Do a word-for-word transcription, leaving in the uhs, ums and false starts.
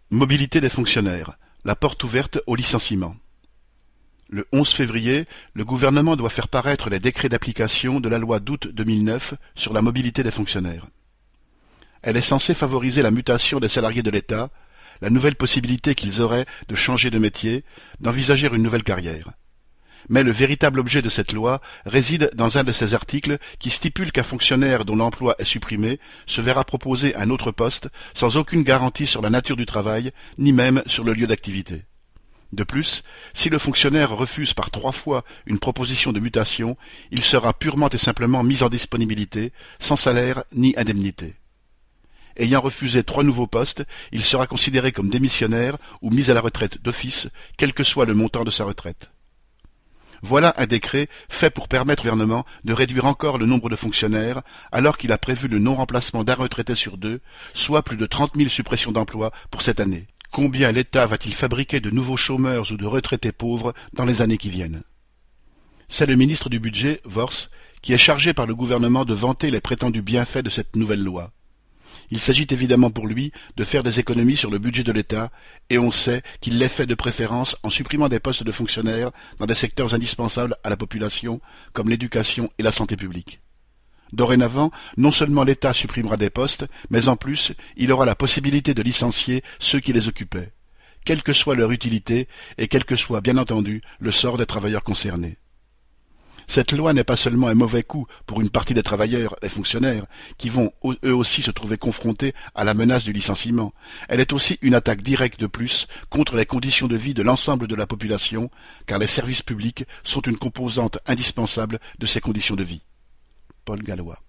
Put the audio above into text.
Mobilité des fonctionnaires, la porte ouverte au licenciement. Le onze février, le gouvernement doit faire paraître les décrets d'application de la loi d'août deux mille neuf sur la mobilité des fonctionnaires. Elle est censée favoriser la mutation des salariés de l'État, la nouvelle possibilité qu'ils auraient de changer de métier, d'envisager une nouvelle carrière. Mais le véritable objet de cette loi réside dans un de ces articles qui stipule qu'un fonctionnaire dont l'emploi est supprimé se verra proposer un autre poste sans aucune garantie sur la nature du travail, ni même sur le lieu d'activité. De plus, si le fonctionnaire refuse par trois fois une proposition de mutation, il sera purement et simplement mis en disponibilité, sans salaire ni indemnité. Ayant refusé trois nouveaux postes, il sera considéré comme démissionnaire ou mis à la retraite d'office, quel que soit le montant de sa retraite. Voilà un décret fait pour permettre au gouvernement de réduire encore le nombre de fonctionnaires, alors qu'il a prévu le non-remplacement d'un retraité sur deux, soit plus de trente mille suppressions d'emplois pour cette année. Combien l'État va-t-il fabriquer de nouveaux chômeurs ou de retraités pauvres dans les années qui viennent? C'est le ministre du Budget, Wors, qui est chargé par le gouvernement de vanter les prétendus bienfaits de cette nouvelle loi. Il s'agit évidemment pour lui de faire des économies sur le budget de l'État, et on sait qu'il les fait de préférence en supprimant des postes de fonctionnaires dans des secteurs indispensables à la population, comme l'éducation et la santé publique. Dorénavant, non seulement l'État supprimera des postes, mais en plus, il aura la possibilité de licencier ceux qui les occupaient, quelle que soit leur utilité et quel que soit, bien entendu, le sort des travailleurs concernés. Cette loi n'est pas seulement un mauvais coup pour une partie des travailleurs et fonctionnaires, qui vont eux aussi se trouver confrontés à la menace du licenciement. Elle est aussi une attaque directe de plus contre les conditions de vie de l'ensemble de la population, car les services publics sont une composante indispensable de ces conditions de vie. Paul Gallois.